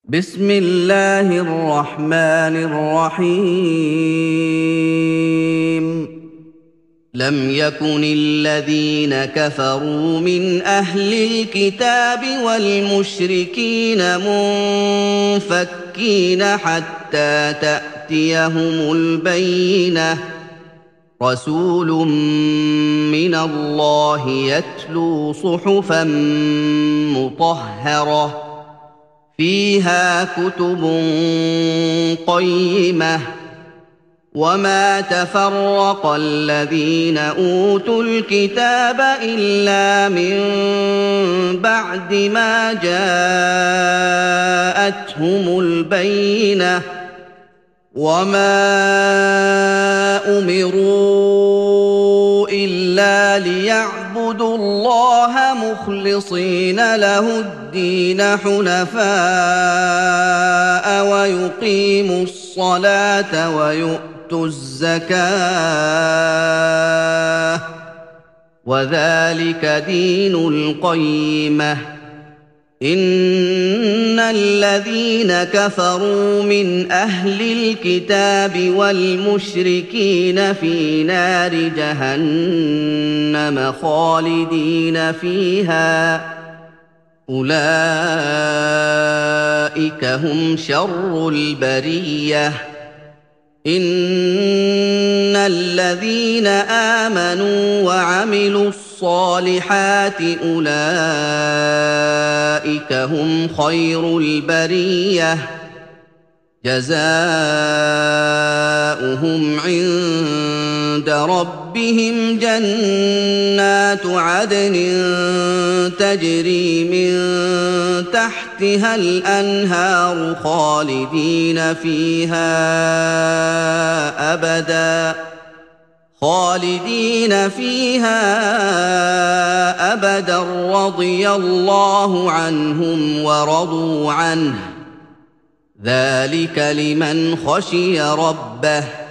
بسم الله الرحمن الرحيم لم يكن الذين كفروا من أهل الكتاب والمشركين منفكين حتى تأتيهم البينة رسول من الله يتلو صحفا مطهرة فيها كتب قيمة وما تفرق الذين أوتوا الكتاب إلا من بعد ما جاءتهم البينة وما أمروا إلا ليعبدوا الله مخلصين له الدين حنفاء ويقيموا الصلاة ويؤتوا الزكاة وذلك دين القيمة إن الذين كفروا من أهل الكتاب والمشركين في نار جهنم خالدين فيها أولئك هم شر البرية إن الذين آمنوا وعملوا الصالحات أولئك هم خير البرية جزاؤهم عند ربهم جنات عدن تجري من تحتها الأنهار خالدين فيها أبدا رضي الله عنهم ورضوا عنه ذلك لمن خشي ربه